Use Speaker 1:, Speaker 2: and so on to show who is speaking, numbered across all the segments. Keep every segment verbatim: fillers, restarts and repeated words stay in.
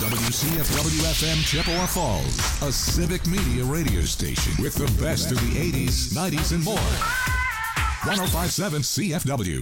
Speaker 1: W C F W F M Chippewa Falls, a civic media radio station with the best of the eighties, nineties, and more. one oh five point seven C F W.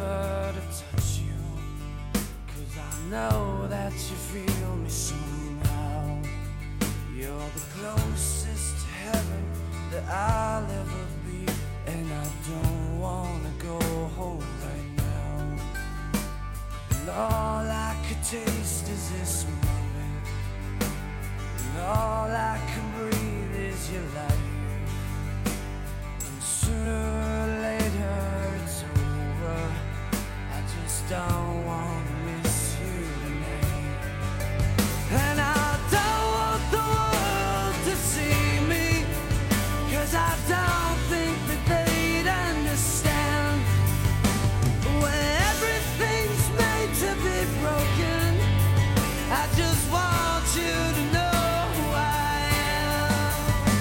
Speaker 2: never to touch you, 'cause I know that you feel me somehow. You're the closest to heaven that I'll ever be, and I don't wanna go home right now. And all I could taste is this moment, and all I can breathe is your life. And sooner or later it's over, I just don't wanna miss you tonight. And I don't want the world to see me, 'cause I don't think that they'd understand. When everything's made to be broken, I just want you to know who I am.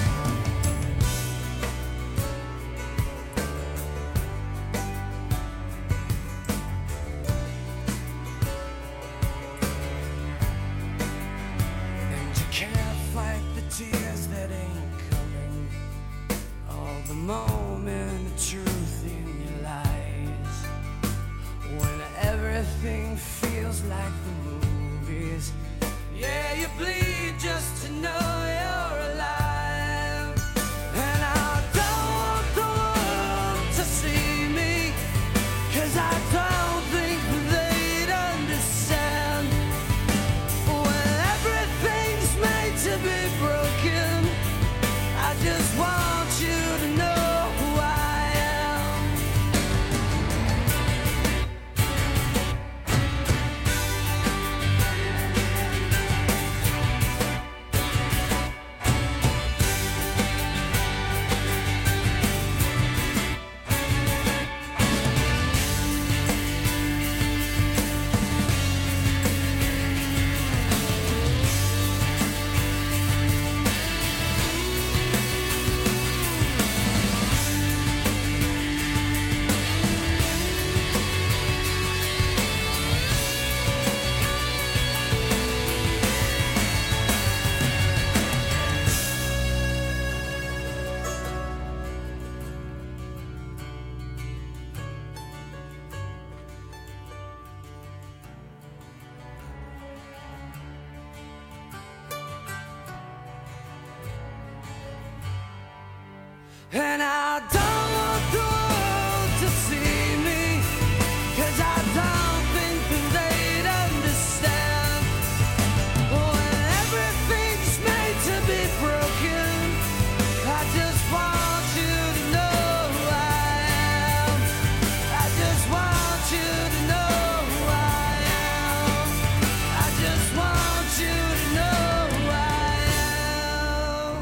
Speaker 2: And you can't fight the tears that ain't coming, all the moment of truth in your lies. When everything feels like the movies, yeah, you bleed just to know you're alive. And I don't want the world to see me, 'cause I don't think they'd understand. When everything's made to be broken, I just want you to know who I am. And I don't want the world to see me, 'cause I don't think that they'd understand. When everything's made to be broken, I just want you to know who I am. I just want you to know who I am. I just want you to know who I am.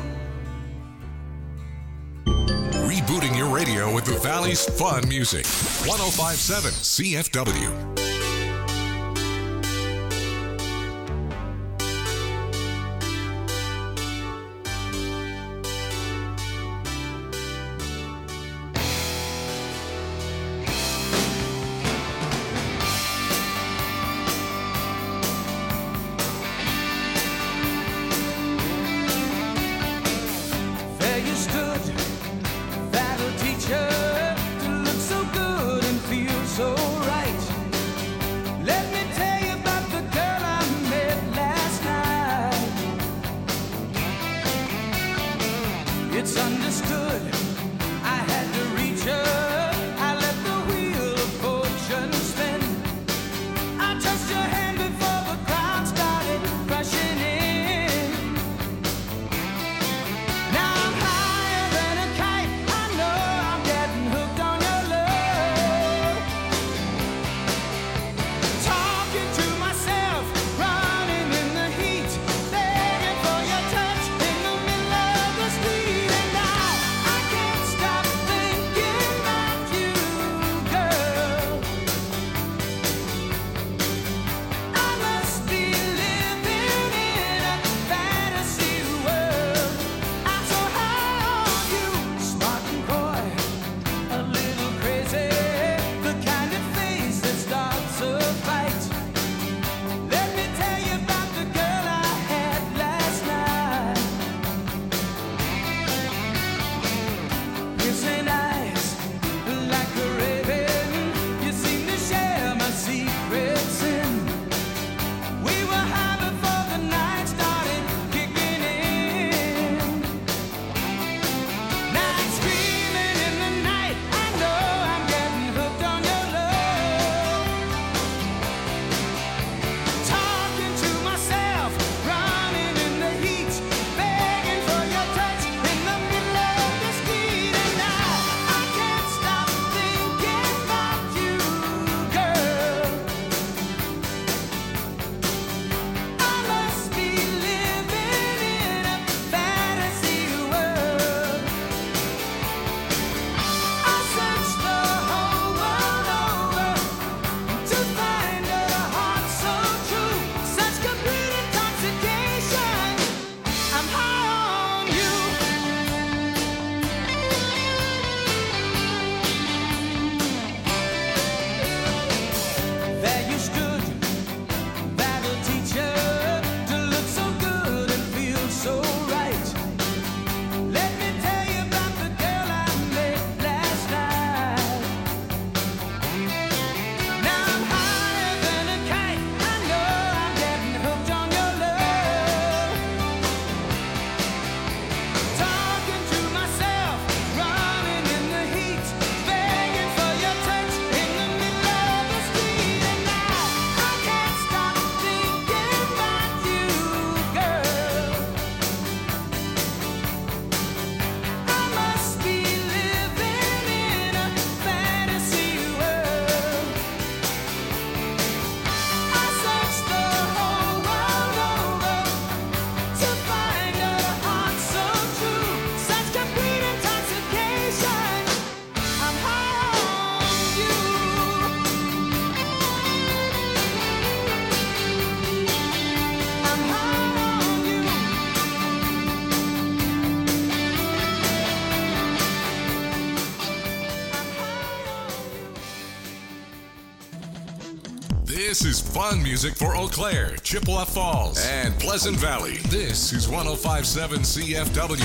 Speaker 1: Rebooting your radio with the Valley's fun music. one oh five point seven C F W.
Speaker 2: There you stood, that'll teach her to look so good and feel so right.
Speaker 1: This is fun music for Eau Claire, Chippewa Falls, and Pleasant Valley. This is one oh five point seven C F W.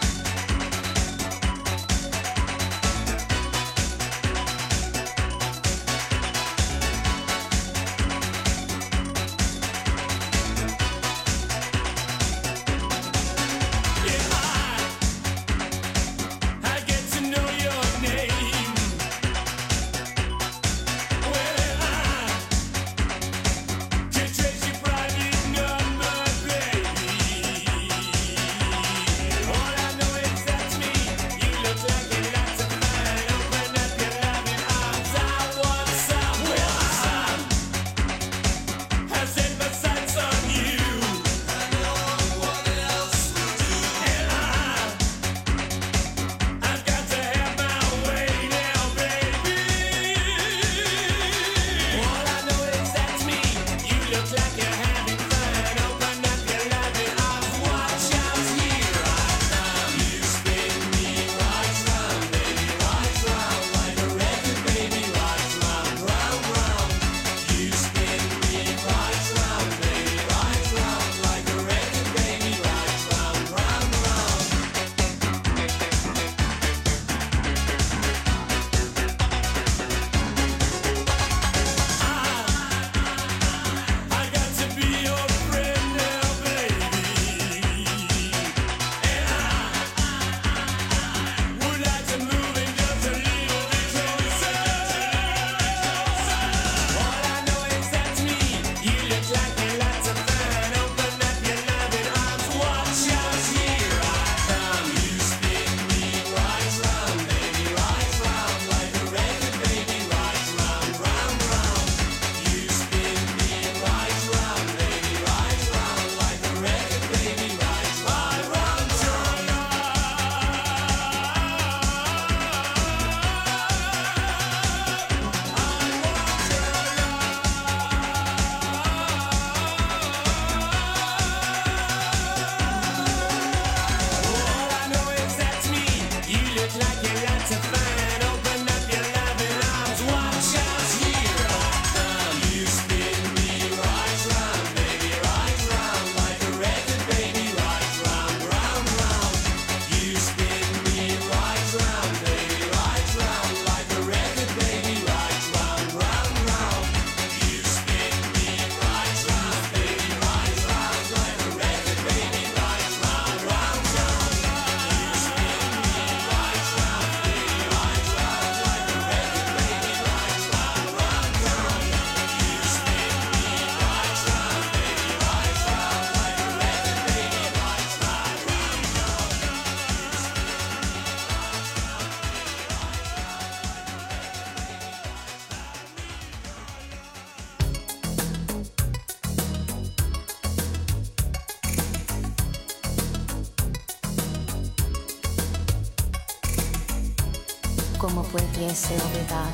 Speaker 3: ¿Cómo pudiese olvidar?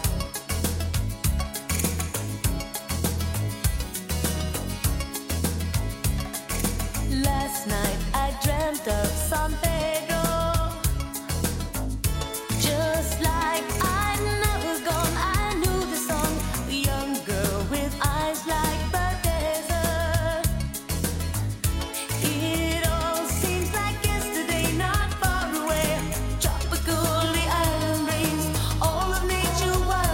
Speaker 3: Last night I dreamt of San Pedro, just like I'd never gone. I knew the song, a young girl with eyes like the desert. It all seems like yesterday, not far away. Tropical, the island rains, all of nature was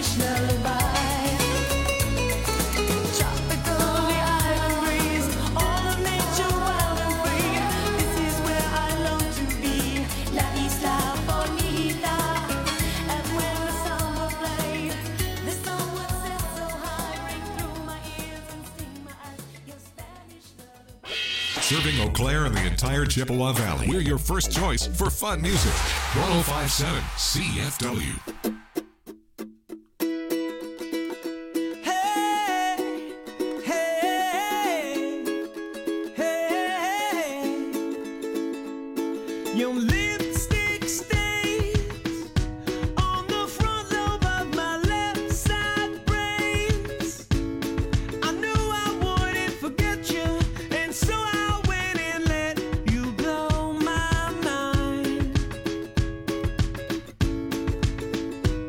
Speaker 3: Spanish lullaby. Tropical, the island breeze, all of nature wild and free. This is where I long to be, La Isla Bonita. And when the song will play, the song will set so high, ring through my ears and sting my eyes. Your Spanish lullaby.
Speaker 1: Serving Eau Claire and the entire Chippewa Valley. We're your first choice for fun music. one oh five point seven C F W.
Speaker 2: Hey, hey, hey. Your lipstick stains on the front lobe of my left side brains. I knew I wouldn't forget you, and so I went and let you blow my mind.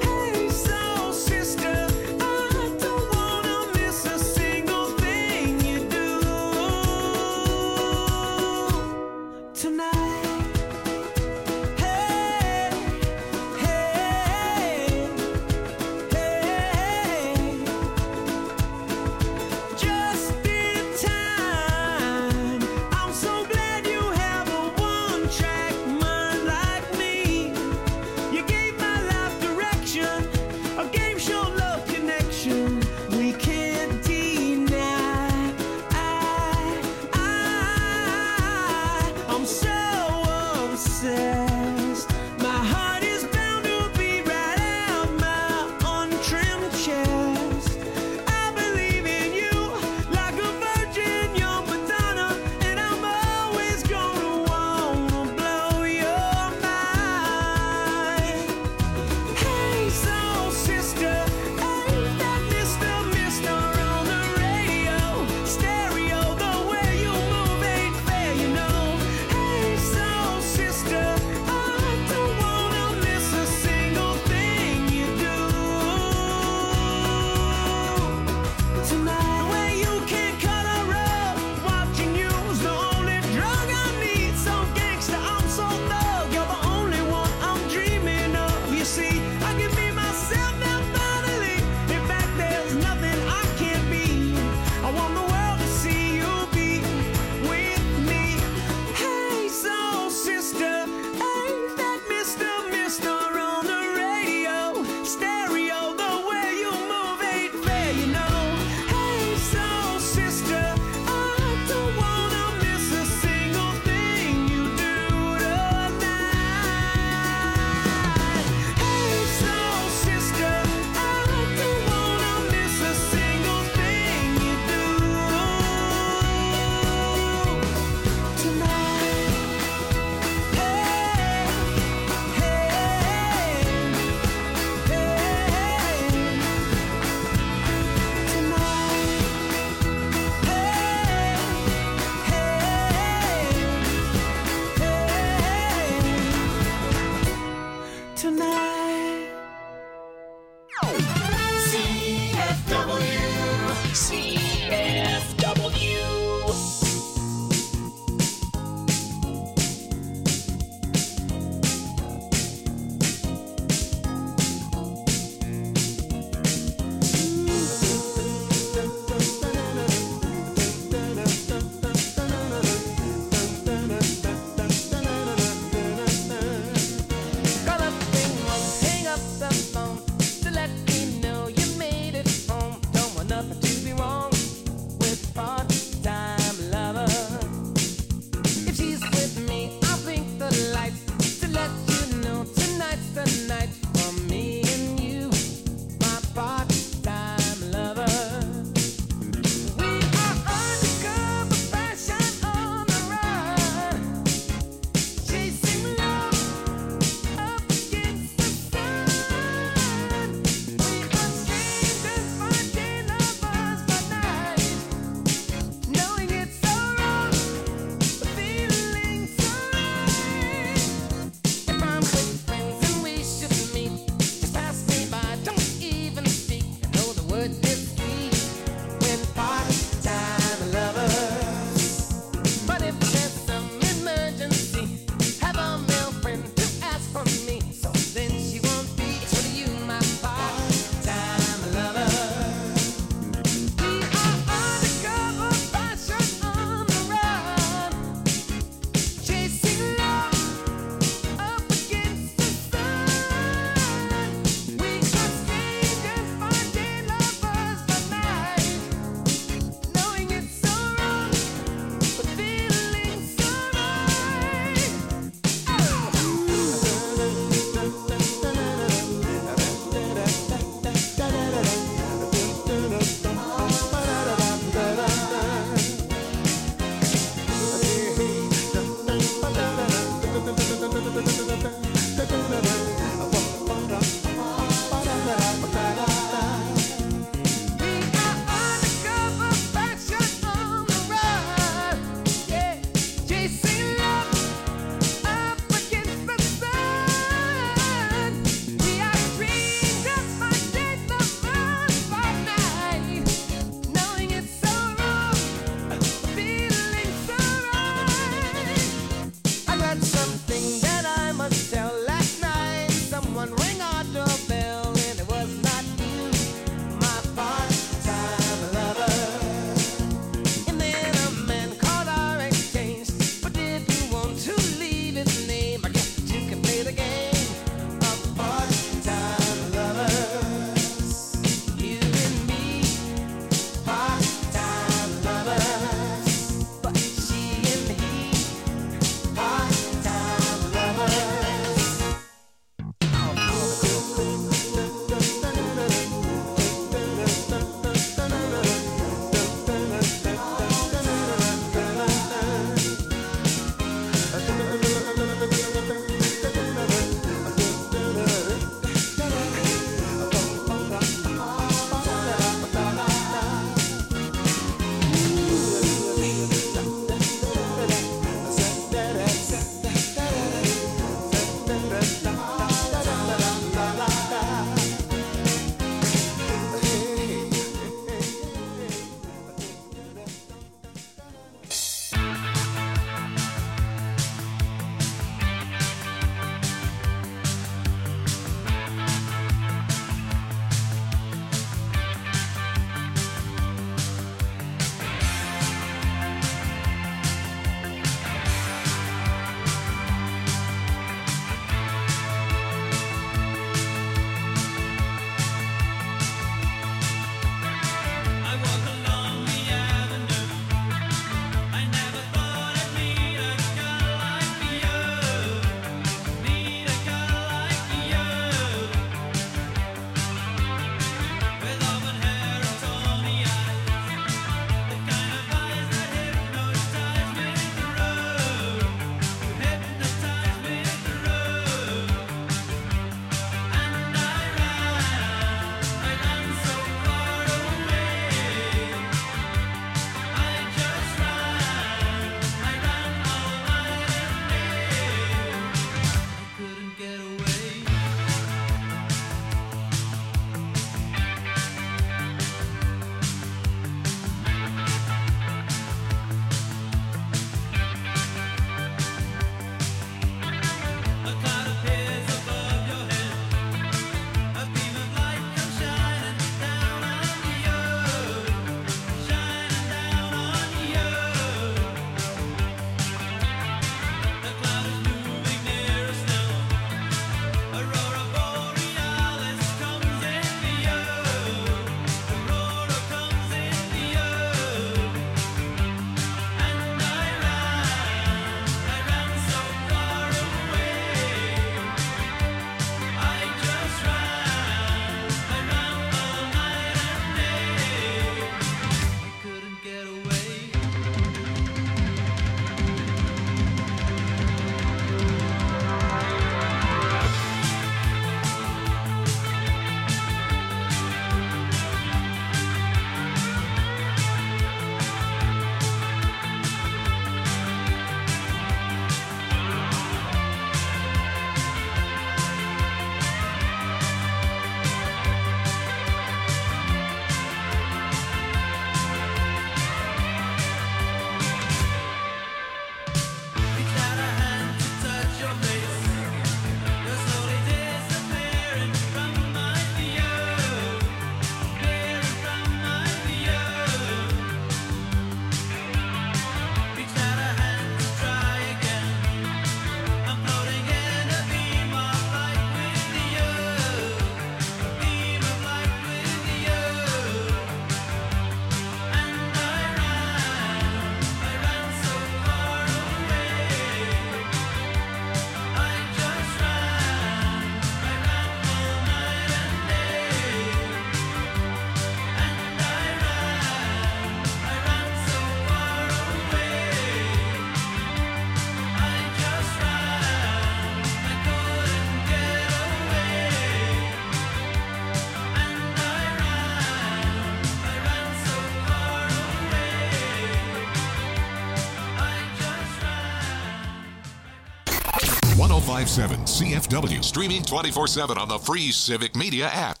Speaker 1: five seven C F W. Streaming twenty-four seven on the free Civic Media app.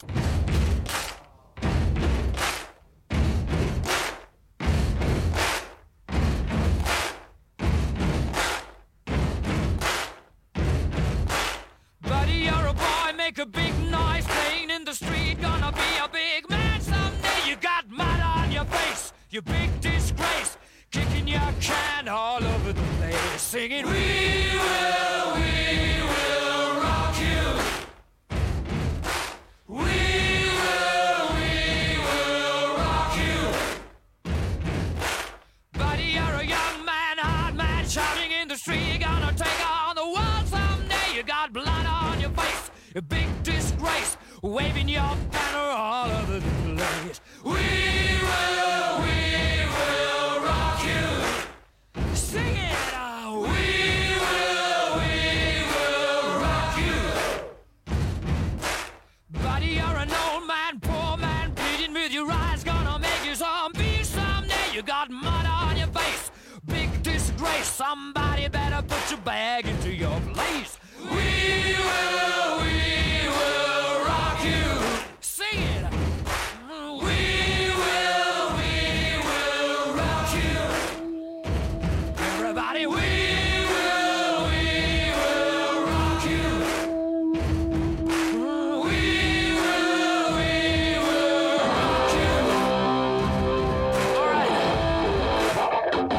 Speaker 2: Buddy, you're a boy, make a big noise, playing in the street, gonna be a big man someday. You got mud on your face, you big disgrace, kicking your can all over the place, singing, we will, we will rock you. We will, we will rock you. Buddy, you're a young man, hard man, shouting in the street, gonna take on the world someday. You got blood on your face, a big disgrace, waving your banner all over the place. We will, we will rock you. Sing it out. We will, we will rock you. Buddy, you're an old man, poor man, pleading with your eyes, gonna make you zombie someday. You got mud on your face, big disgrace, somebody better put your bag into your place. We will, we will rock you. Sing it. We will, we will rock you. Everybody, we will, we will rock you. We will, we will rock you. All right.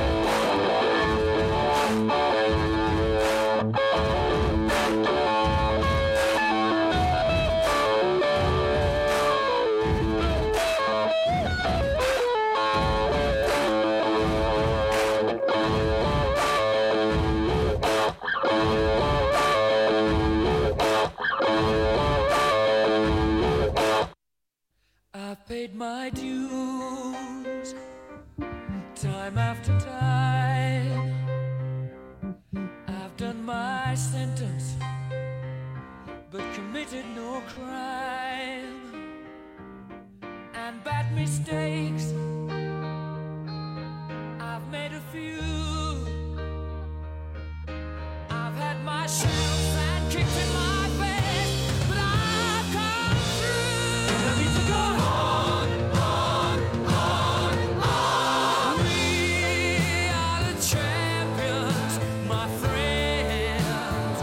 Speaker 2: I've paid my dues time after time. I've done my sentence, but committed no crime. And bad mistakes, I've made a few. I've had my shells and kicked in my face, but I've come through. Let me to go on, on, on, on. We are the champions, my friends,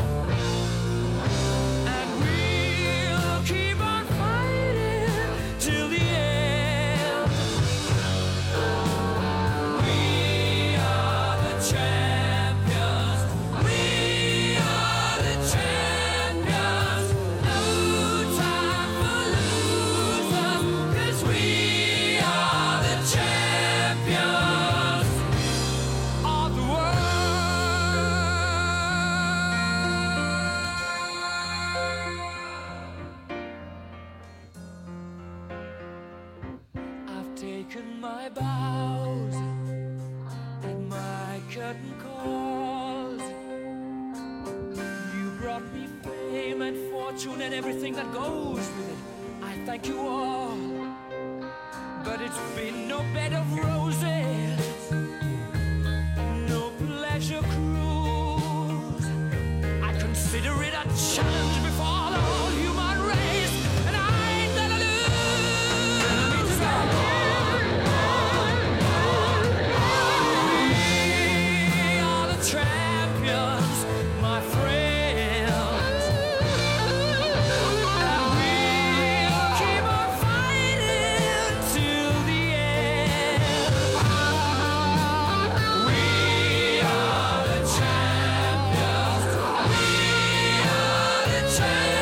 Speaker 2: and we'll keep on fighting till the end. We are the champions. We are the champions. No time for losers, 'cause we are the champions of the world. I've taken my bows and my curtain calls. You brought me fame and fortune and everything that goes with it. I thank you all, but it's been no bed of roses, no pleasure cruise. I consider it a challenge before the whole human race, and I ain't gonna lose. We are the champions, my friends, and we'll keep on fighting till the end. We are the champions. We are the champions.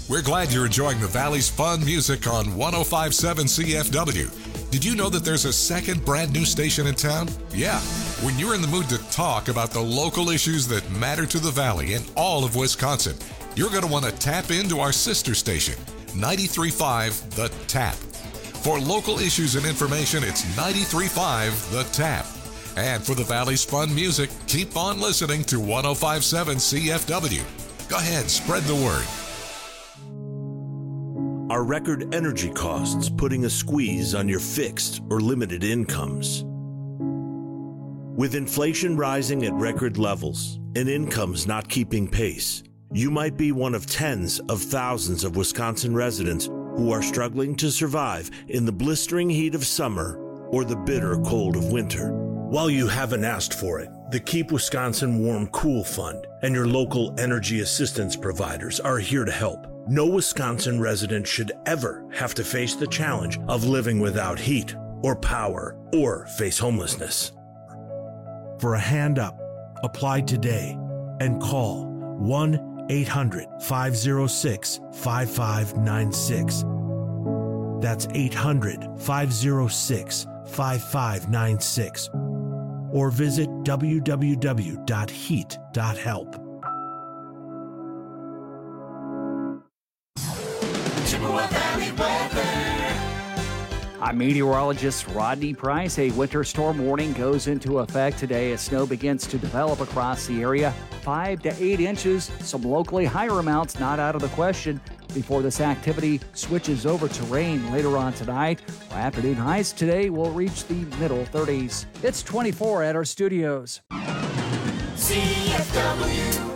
Speaker 1: We're glad you're enjoying the Valley's fun music on one oh five point seven C F W. Did you know that there's a second brand new station in town? Yeah. When you're in the mood to talk about the local issues that matter to the Valley and all of Wisconsin, you're going to want to tap into our sister station, ninety-three point five The Tap. For local issues and information, it's ninety-three point five The Tap. And for the Valley's fun music, keep on listening to one oh five point seven C F W. Go ahead, spread the word.
Speaker 4: Are record energy costs putting a squeeze on your fixed or limited incomes? With inflation rising at record levels and incomes not keeping pace, you might be one of tens of thousands of Wisconsin residents who are struggling to survive in the blistering heat of summer or the bitter cold of winter. While you haven't asked for it, the Keep Wisconsin Warm Cool Fund and your local energy assistance providers are here to help. No Wisconsin resident should ever have to face the challenge of living without heat or power or face homelessness. For a hand up, apply today and call one eight hundred, five oh six, five five nine six. That's eight hundred, five oh six, five five nine six. Or visit w w w dot heat dot help.
Speaker 5: I'm meteorologist Rodney Price. A winter storm warning goes into effect today as snow begins to develop across the area. Five to eight inches, some locally higher amounts not out of the question before this activity switches over to rain later on tonight. Our afternoon highs today will reach the middle thirties. It's twenty-four at our studios.
Speaker 3: C F W.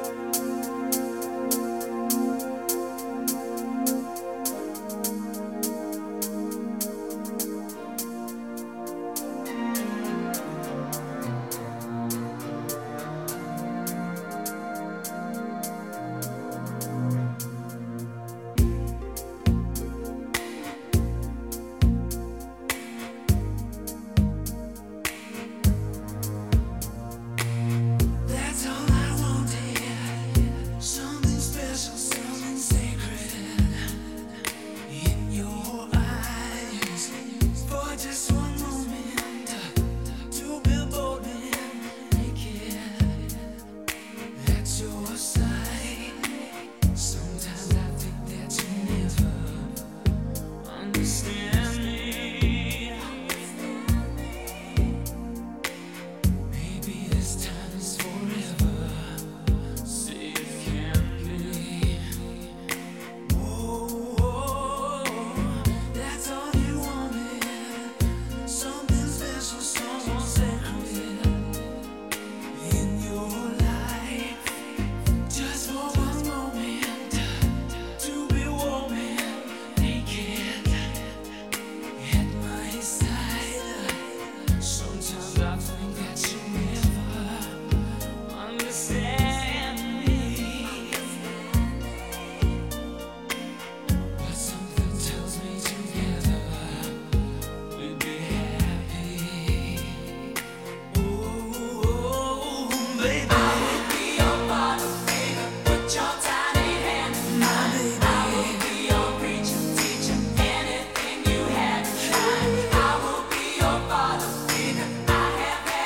Speaker 2: That's all I wanted. Something special, something sacred in your eyes. For just one moment, to be bold and naked at your side. Sometimes I think that you never understand me. Maybe this time is forever. See it can be. Oh, that's all you wanted. Something special, someone sacred in your life. Just for one moment, to be warm and naked at my side. Sometimes I think that you never understand me, but something tells me together we'd be happy. Oh, baby, I will be your father, baby. Put your tiny hand in mine. I will be your preacher, teacher, anything you had to try. I will be your father, baby. I have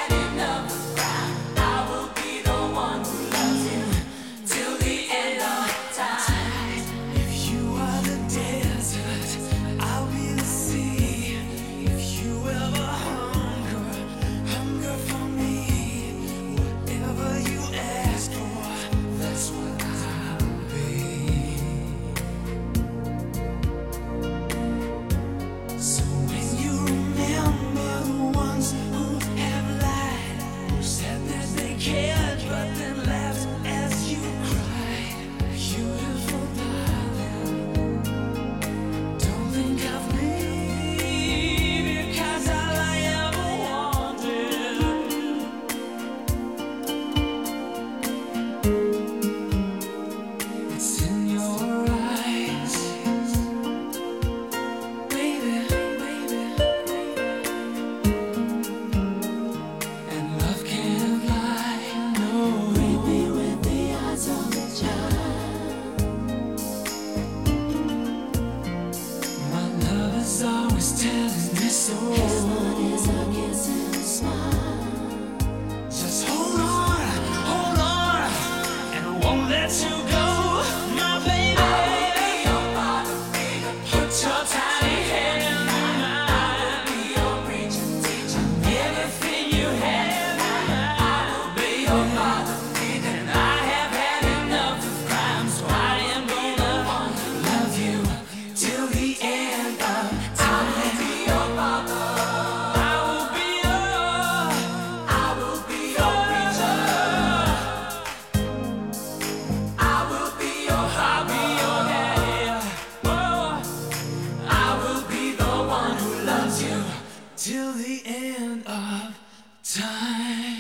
Speaker 2: end of time.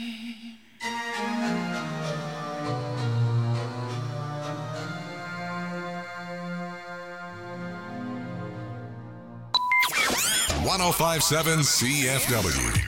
Speaker 1: one oh five point seven C F W.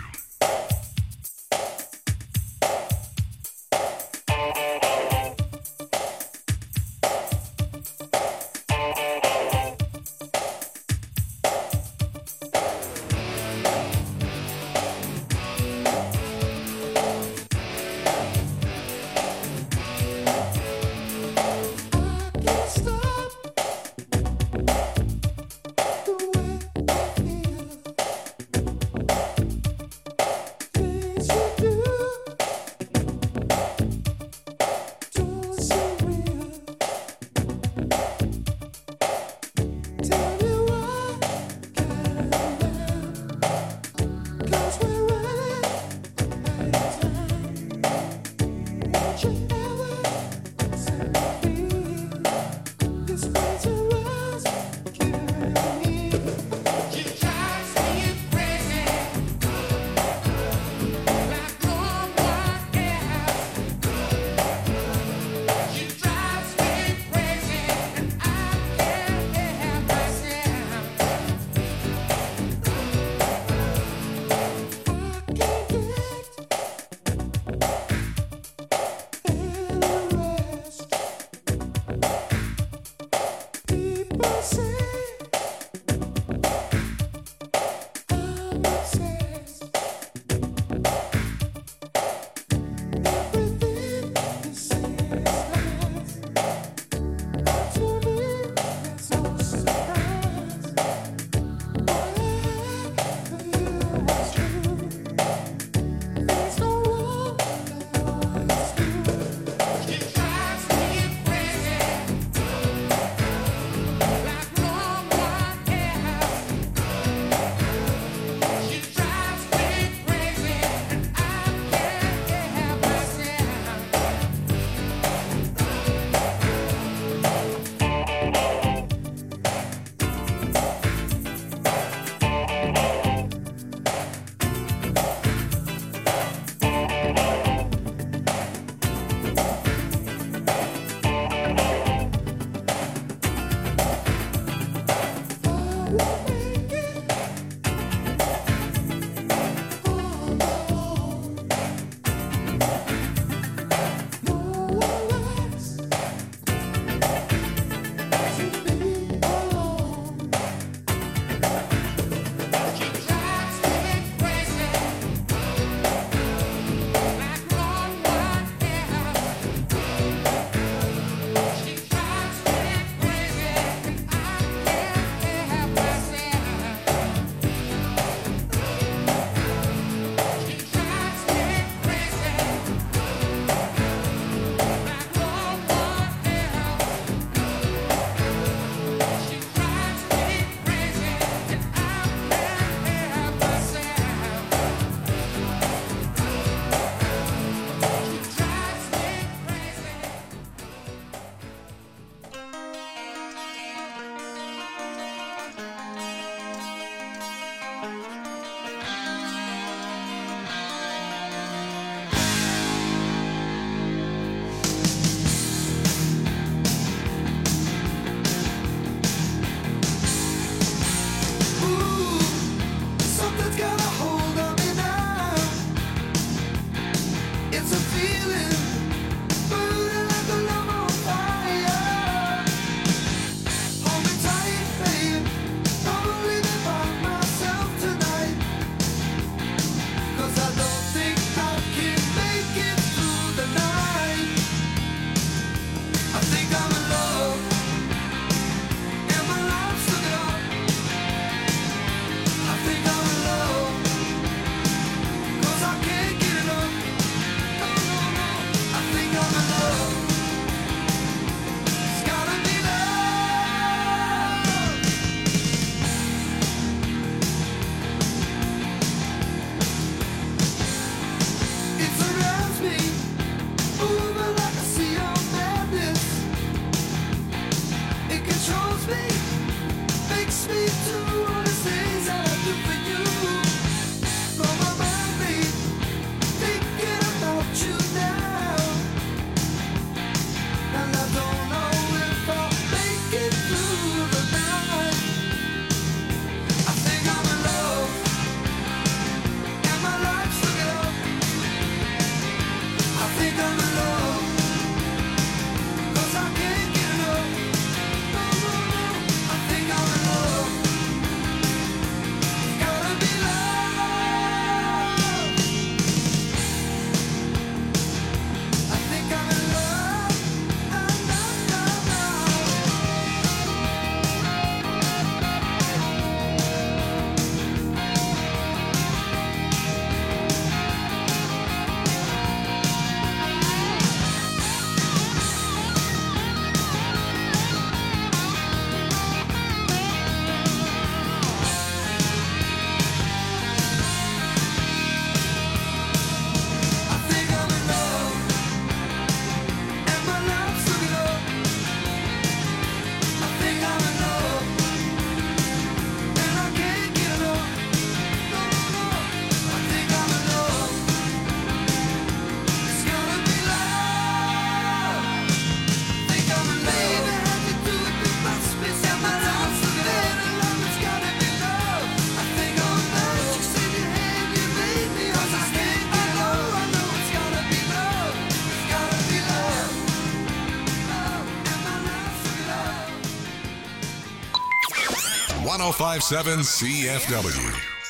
Speaker 1: oh five seven C F W.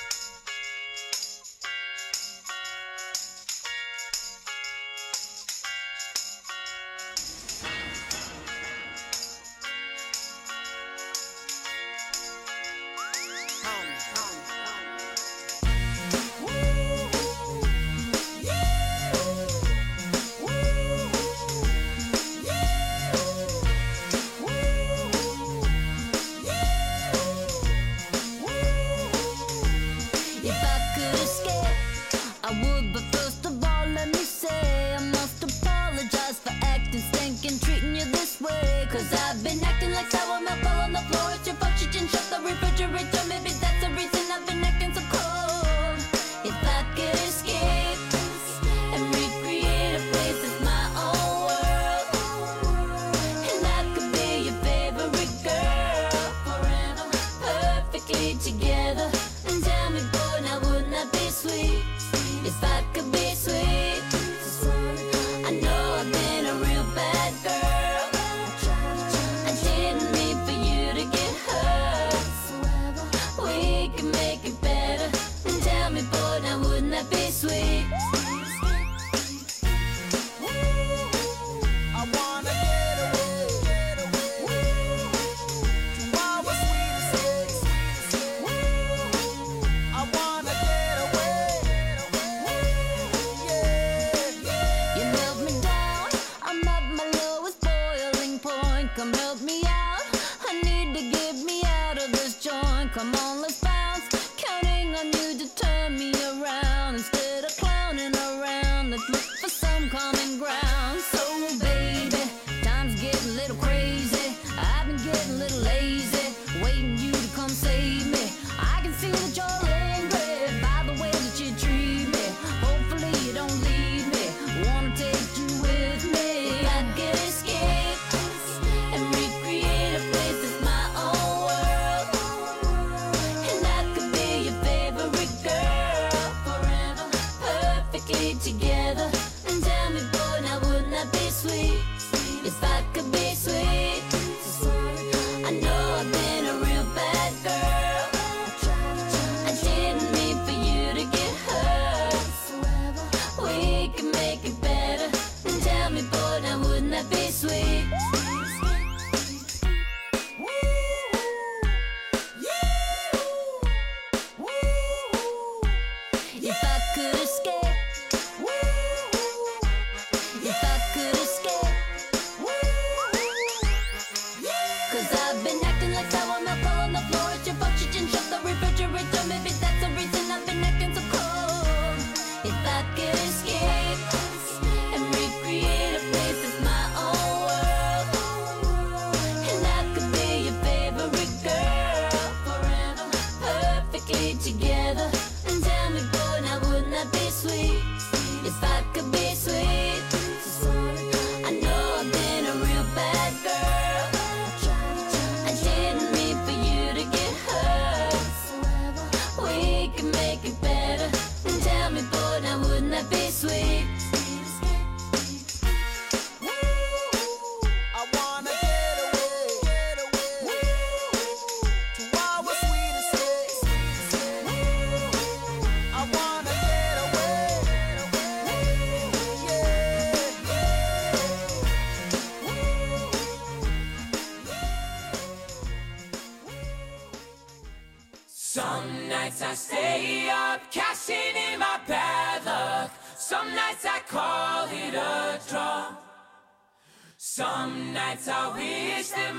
Speaker 2: Some nights I stay up, cashing in my bad luck. Some nights I call it a draw. Some nights I wish that